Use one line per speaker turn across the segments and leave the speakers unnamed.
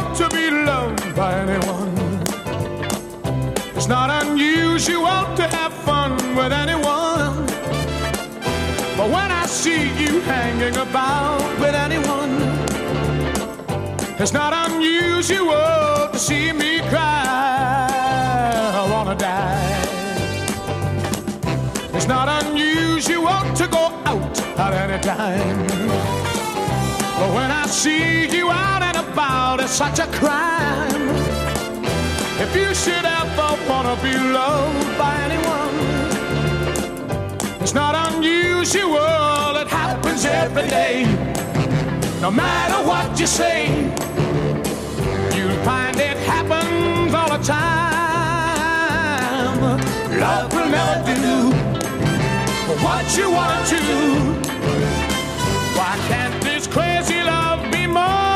to be loved by anyone. It's not unusual to have fun with anyone. But when I see you hanging about with anyone, it's not unusual to see me cry. I wanna die. It's not unusual to go out at any time. But when I see you out and about, it's such a crime. If you should ever wanna be loved by anyone, it's not unusual, it happens every day. No matter what you say, you'll find it happens all the time. Love will never do what you want to. Why can't this crazy love be more?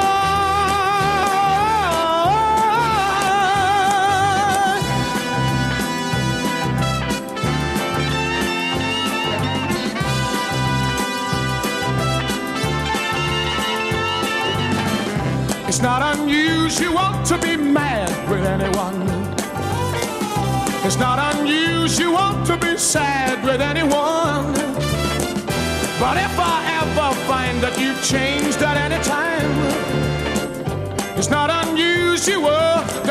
It's not unusual to be mad with anyone. It's not unusual to be sad with anyone. But if I ever find that you've changed at any time, it's not unusual